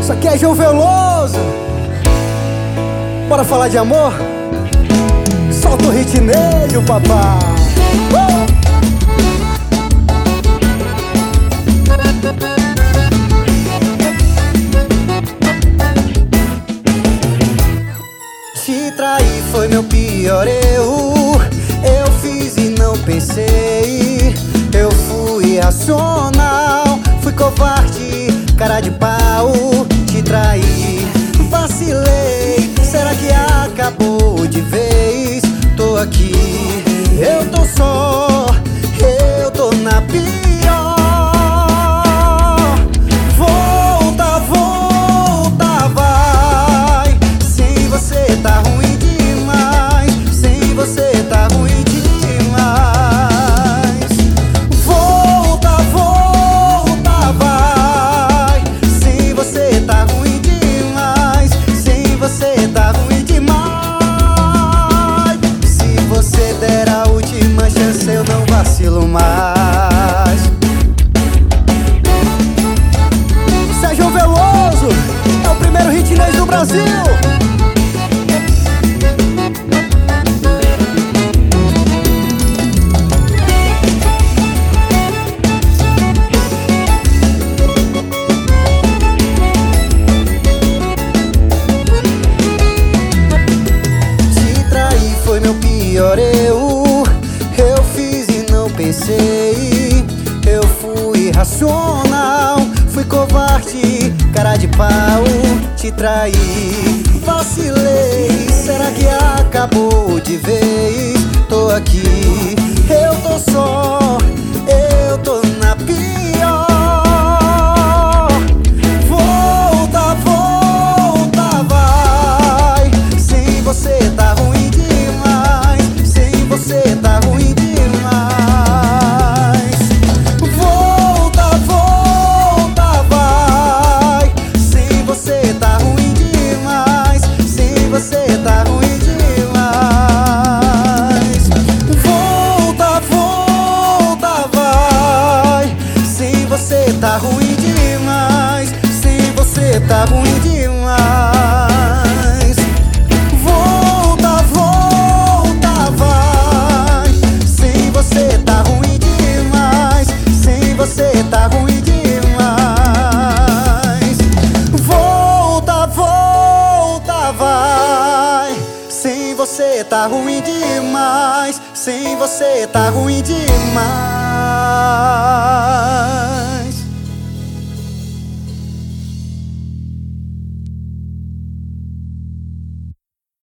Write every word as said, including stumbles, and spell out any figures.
Isso aqui é João Veloso. Bora falar de amor? Solta o hit nele, papai. uh! Te trair foi meu pior erro. Eu fiz e não pensei. Eu fui irracional, fui covarde, cara de pau. Te traí, vacilei. Será que acabou de vez? Tô aqui, eu tô só, eu tô na pior. Volta, volta, vai. Sem você tá ruim demais. Sem você tá ruim demais. Volta, volta, vai. Sem você tá ruim demais. Sem você tá ruim demais. Se você der a última chance, eu não vacilo mais. Sérgio Veloso é o primeiro hitnês do Brasil. Foi meu pior erro. Eu fiz e não pensei. Eu fui irracional, fui covarde, cara de pau. Te traí, vacilei. Será que acabou de vez? Tô aqui, eu tô só, eu tô na pior. Volta, volta, vai. Sem você tá ruim. Você tá ruim demais. Volta, volta, vai. Sem você tá ruim demais. Sem você tá ruim demais. Volta, volta, vai. Sem você tá ruim demais. Sem você tá ruim demais. Volta, volta, vai. Você tá ruim demais. Sem você tá ruim demais. Volta, volta, vai. Sem você tá ruim demais. Sem você tá ruim demais.